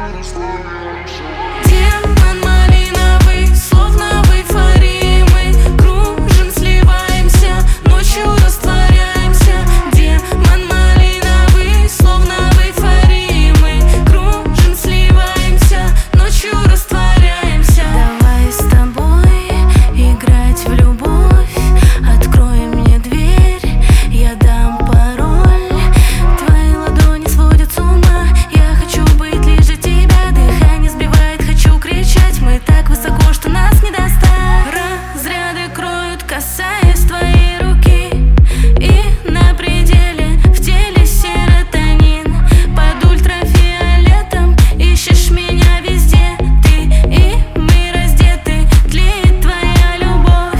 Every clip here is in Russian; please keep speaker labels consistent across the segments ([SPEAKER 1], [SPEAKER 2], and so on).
[SPEAKER 1] Демон малиновый, словно в эйфории мы кружим, сливаемся, ночью растворяемся. Демон малиновый, словно в эйфории мы кружим, сливаемся, ночью растворяемся. Давай с тобой играть в любовь, открой мне дверь, я дам пароль. Твои ладони сводят с ума, я хочу быть ближе тебя, дыхание сбивает, хочу кричать. Мы так высоко, что нас не достать. Разряды кроют, касаясь твоей руки, и на пределе в теле серотонин. Под ультрафиолетом ищешь меня везде, ты и мы раздеты, тлеет твоя любовь.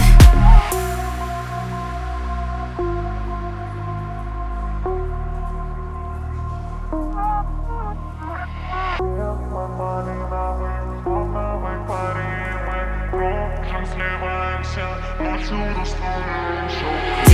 [SPEAKER 2] Сливаемся, ночью растворяемся.